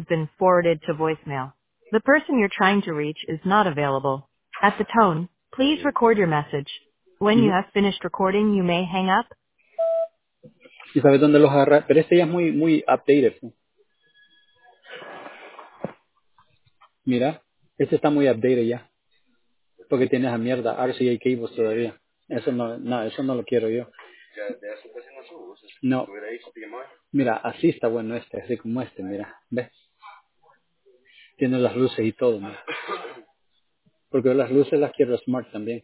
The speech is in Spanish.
been forwarded to voicemail. The person you're trying to reach is not available. At the tone, please record your message. When you Ujú. have finished recording, you may hang up. ¿Y sabes dónde los agarra? Pero este ya es muy updated. ¿Sí? Mira, este está muy updated ya. Porque tiene esa mierda, RCA cables todavía. Eso no lo quiero yo. No. Mira, así está bueno este, así como este, mira. ¿Ves? Tiene las luces y todo, mira. Porque yo las luces las quiero smart también.